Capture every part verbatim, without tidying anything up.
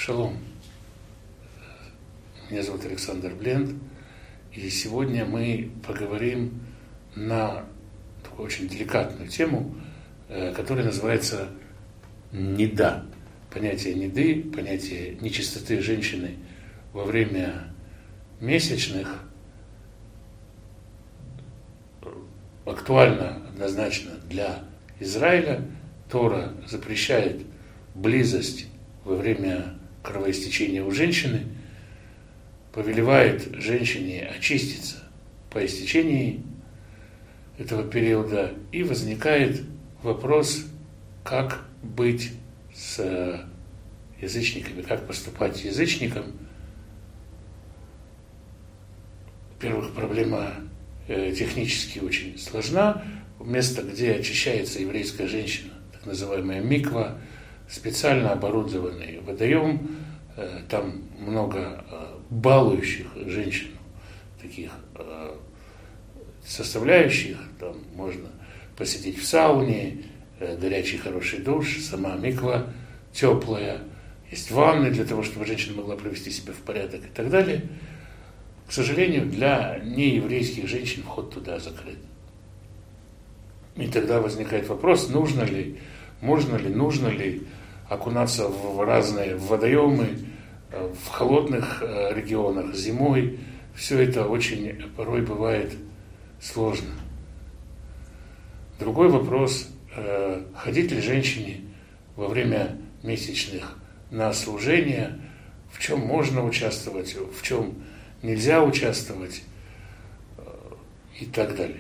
Шалом. Меня зовут Александр Бленд, и сегодня мы поговорим на такую очень деликатную тему, которая называется неда. Понятие неды, понятие нечистоты женщины во время месячных актуально однозначно для Израиля. Тора запрещает близость во время кровоистечения у женщины, повелевает женщине очиститься по истечении этого периода, и возникает вопрос, как быть с язычниками, как поступать язычникам. Во-первых, проблема э, технически очень сложна. Место, где очищается еврейская женщина, так называемая миква, специально оборудованный водоем, э, там много э, балующих женщин, таких э, составляющих, там можно посидеть в сауне, э, горячий хороший душ, сама миква теплая, есть ванны для того, чтобы женщина могла привести себя в порядок и так далее. К сожалению, для нееврейских женщин вход туда закрыт. И тогда возникает вопрос, нужно ли, можно ли, нужно ли окунаться в разные водоемы в холодных регионах зимой. Все это очень порой бывает сложно. Другой вопрос, ходить ли женщине во время месячных на служение, в чем можно участвовать, в чем нельзя участвовать и так далее.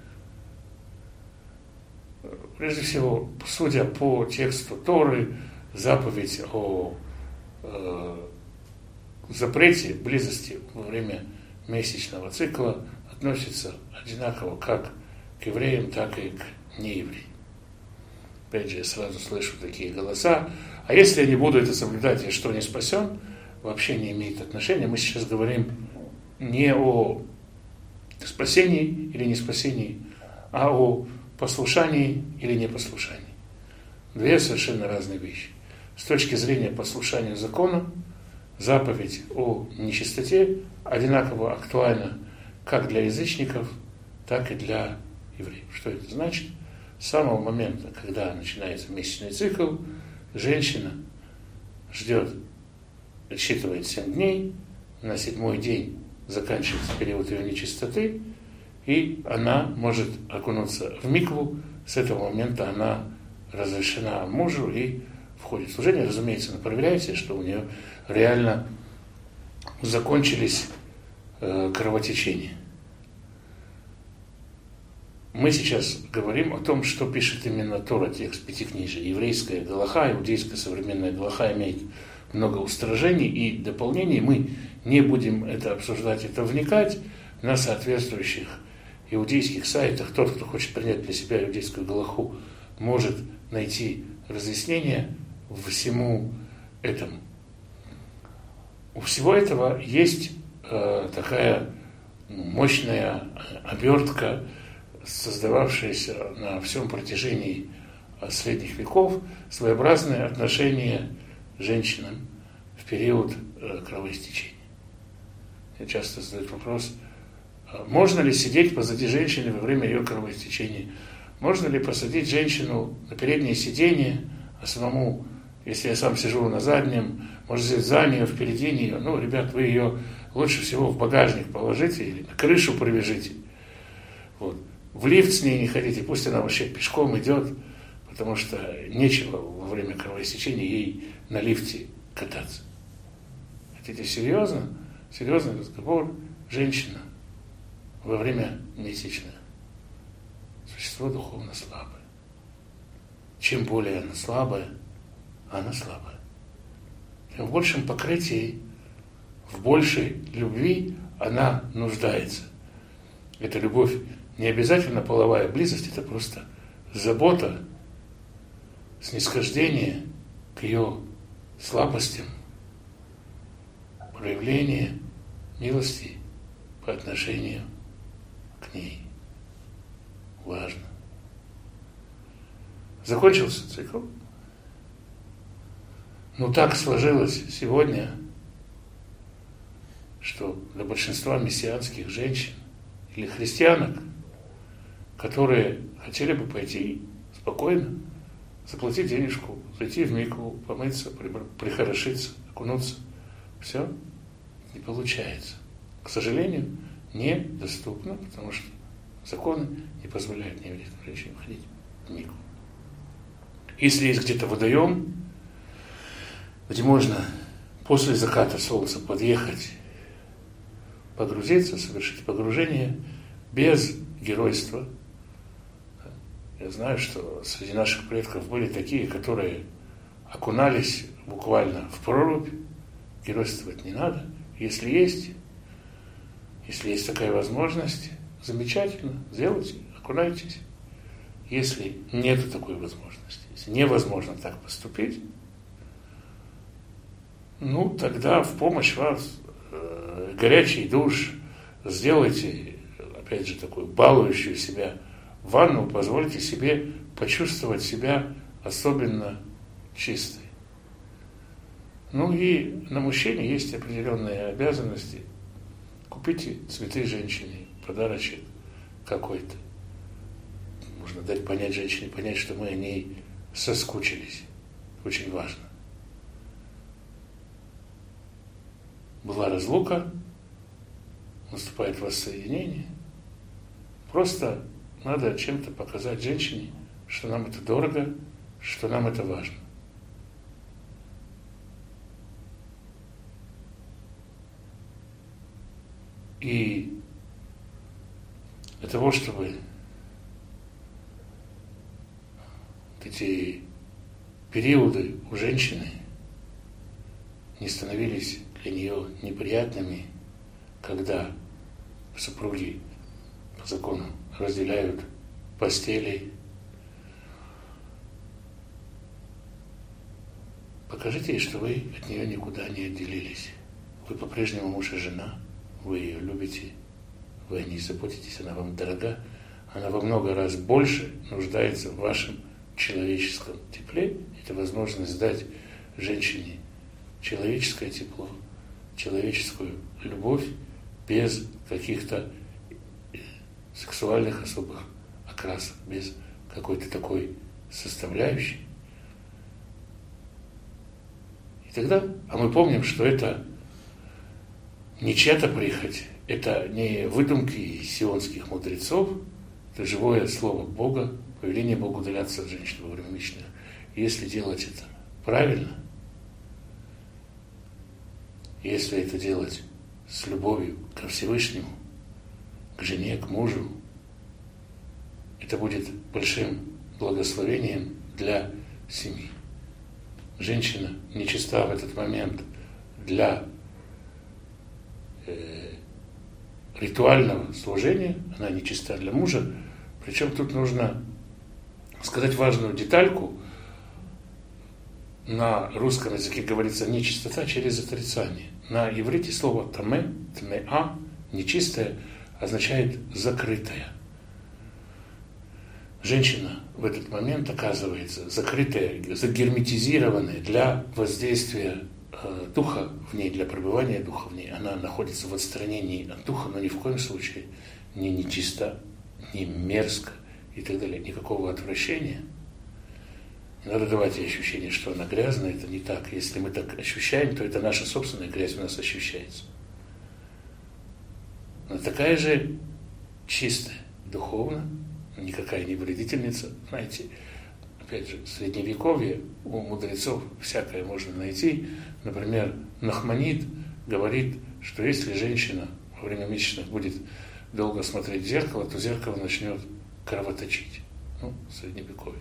Прежде всего, судя по тексту Торы, заповедь о э, запрете близости во время месячного цикла относится одинаково как к евреям, так и к неевреям. Опять же, я сразу слышу такие голоса. А если я не буду это соблюдать, я что, не спасен? Вообще не имеет отношения. Мы сейчас говорим не о спасении или не спасении, а о послушании или непослушании. Две совершенно разные вещи. С точки зрения послушания закону, заповедь о нечистоте одинаково актуальна как для язычников, так и для евреев. Что это значит? С самого момента, когда начинается месячный цикл, женщина ждет, отсчитывает семь дней, на седьмой день заканчивается период ее нечистоты, и она может окунуться в микву. С этого момента она разрешена мужу и входит в служение. Разумеется, она проверяется, что у нее реально закончились э, кровотечения. Мы сейчас говорим о том, что пишет именно Тора, текст Пятикнижия. Еврейская галаха, иудейская современная галаха имеет много устражений и дополнений. Мы не будем это обсуждать, это вникать на соответствующих иудейских сайтах. Тот, кто хочет принять для себя иудейскую галаху, может найти разъяснение всему этому. У всего этого есть э, такая мощная обертка, создававшаяся на всем протяжении средних веков, своеобразное отношение к женщинам в период э, кровоистечения. Я часто задаю вопрос, можно ли сидеть позади женщины во время ее кровоистечения? Можно ли посадить женщину на переднее сиденье, а самому, если я сам сижу на заднем, может сидеть за нее, впереди нее? Ну, ребят, вы ее лучше всего в багажник положите или на крышу привяжите. Вот. В лифт с ней не ходите, пусть она вообще пешком идет, потому что нечего во время кровоистечения ей на лифте кататься. Хотите серьезно? Серьезный разговор. Женщина во время месячных существо духовно слабое. Чем более она слабая, она слабая. Тем в большем покрытии, в большей любви она нуждается. Эта любовь не обязательно половая близость, это просто забота, снисхождение к ее слабостям, проявление милости по отношению к ней. Важно. Закончился цикл. Но так сложилось сегодня, что для большинства мессианских женщин или христианок, которые хотели бы пойти спокойно, заплатить денежку, зайти в микву, помыться, прихорошиться, окунуться, все не получается. К сожалению, недоступно, потому что законы не позволяют нееврейским женщинам ходить в микву. Если есть где-то водоем, где можно после заката солнца подъехать, погрузиться, совершить погружение без геройства. Я знаю, что среди наших предков были такие, которые окунались буквально в прорубь. Геройствовать не надо. Если есть, если есть такая возможность, замечательно, сделайте, окунайтесь. Если нет такой возможности, если невозможно так поступить, ну, тогда в помощь вас э, горячий душ, сделайте, опять же, такую балующую себя ванну, позвольте себе почувствовать себя особенно чистой. Ну и на мужчине есть определенные обязанности. Купите цветы женщине, подарочек какой-то. Нужно дать понять женщине, понять, что мы о ней соскучились. Очень важно. Была разлука, наступает воссоединение. Просто надо чем-то показать женщине, что нам это дорого, что нам это важно. И для того, чтобы эти периоды у женщины не становились для нее неприятными, когда супруги по закону разделяют постели. Покажите ей, что вы от нее никуда не отделились. Вы по-прежнему муж и жена, вы ее любите, вы о ней заботитесь, она вам дорога, она во много раз больше нуждается в вашем человеческом тепле. Это возможность дать женщине человеческое тепло, человеческую любовь без каких-то сексуальных особых окрасов, без какой-то такой составляющей. И тогда, а мы помним, что это не чья-то прихоть, это не выдумки сионских мудрецов, это живое слово Бога, повеление Богу удаляться от женщин во время месячных. И если делать это правильно, если это делать с любовью ко Всевышнему, к жене, к мужу, это будет большим благословением для семьи. Женщина нечиста в этот момент для э, ритуального служения, она нечиста для мужа. Причем тут нужно сказать важную детальку. На русском языке говорится нечистота через отрицание. На иврите слово таме, тмеа, нечистое, означает закрытая. Женщина в этот момент оказывается закрытая, загерметизированная для воздействия э, духа в ней, для пребывания духа в ней. Она находится в отстранении от духа, но ни в коем случае не нечиста, не мерзко и так далее. Никакого отвращения. Не надо давать ей ощущение, что она грязная, это не так. Если мы так ощущаем, то это наша собственная грязь у нас ощущается. Она такая же чистая, духовно, никакая не вредительница. Знаете, опять же, в Средневековье у мудрецов всякое можно найти. Например, Нахманид говорит, что если женщина во время месячных будет долго смотреть в зеркало, то зеркало начнет кровоточить. Ну, в Средневековье.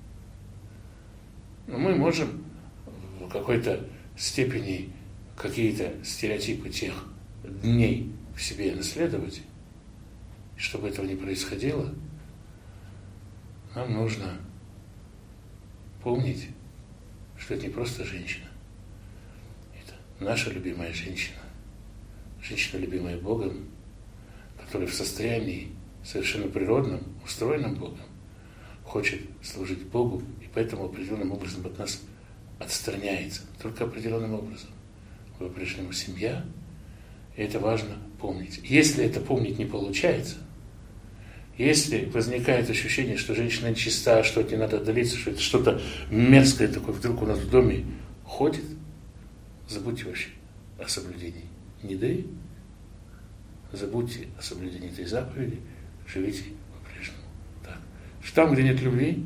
Но мы можем в какой-то степени какие-то стереотипы тех дней в себе наследовать. Чтобы этого не происходило, нам нужно помнить, что это не просто женщина. Это наша любимая женщина. Женщина, любимая Богом, которая в состоянии совершенно природном, устроенном Богом, хочет служить Богу, и поэтому определенным образом от нас отстраняется только определенным образом. Вы по-прежнему семья, и это важно помнить. Если это помнить не получается, если возникает ощущение, что женщина нечиста, что от нее надо отдалиться, что это что-то мерзкое такое вдруг у нас в доме ходит, забудьте вообще о соблюдении ниды, забудьте о соблюдении этой заповеди, живите по-прежнему так. Там, где нет любви,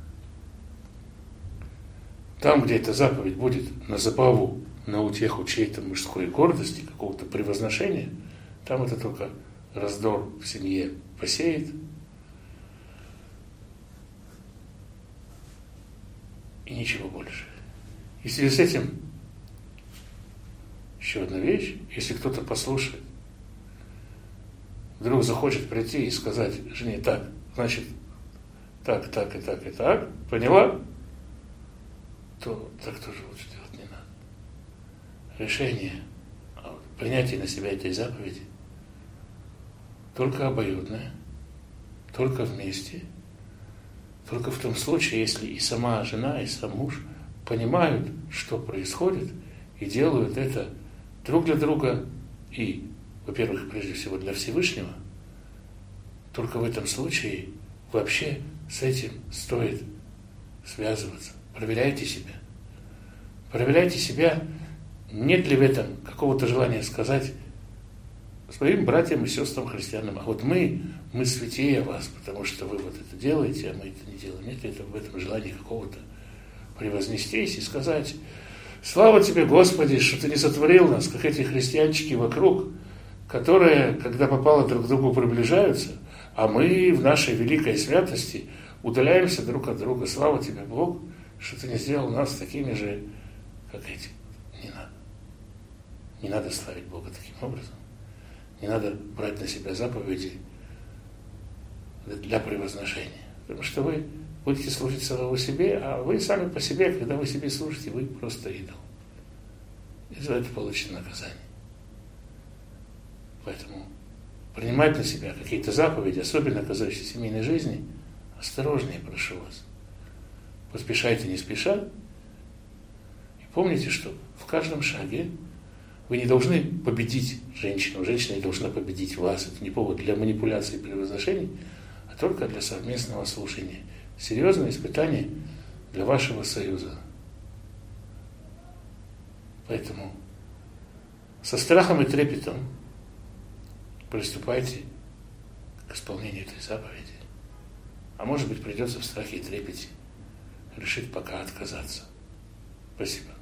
там, где эта заповедь будет на забаву, на утеху чьей-то мужской гордости, какого-то превозношения, там это только раздор в семье посеет. И ничего больше. И в связи с этим еще одна вещь, если кто-то послушает, вдруг захочет прийти и сказать жене: так, значит, так, так и так и так, поняла? То так тоже лучше делать не надо. Решение о принятии на себя этой заповеди только обоюдное, только вместе, только в том случае, если и сама жена, и сам муж понимают, что происходит, и делают это друг для друга и, во-первых, прежде всего для Всевышнего. Только в этом случае вообще с этим стоит связываться. Проверяйте себя. Проверяйте себя, нет ли в этом какого-то желания сказать своим братьям и сестрам христианам: а вот мы, мы святее вас, потому что вы вот это делаете, а мы это не делаем. Нет ли это в этом желания какого-то превознестись и сказать: слава тебе, Господи, что ты не сотворил нас, как эти христианчики вокруг, которые, когда попало друг к другу, приближаются, а мы в нашей великой святости удаляемся друг от друга. Слава тебе, Бог, что ты не сделал нас такими же, как эти. Не надо. Не надо славить Бога таким образом. Не надо брать на себя заповеди для превозношения. Потому что вы будете служить самому себе, а вы сами по себе, когда вы себе служите, вы просто идол. И за это получите наказание. Поэтому принимать на себя какие-то заповеди, особенно касающиеся семейной жизни, осторожнее, прошу вас. Поспешайте не спеша. И помните, что в каждом шаге вы не должны победить женщину, женщина не должна победить вас. Это не повод для манипуляции и превозношений, а только для совместного служения. Серьезное испытание для вашего союза. Поэтому со страхом и трепетом приступайте к исполнению этой заповеди. А может быть, придется в страхе и трепете решить пока отказаться. Спасибо.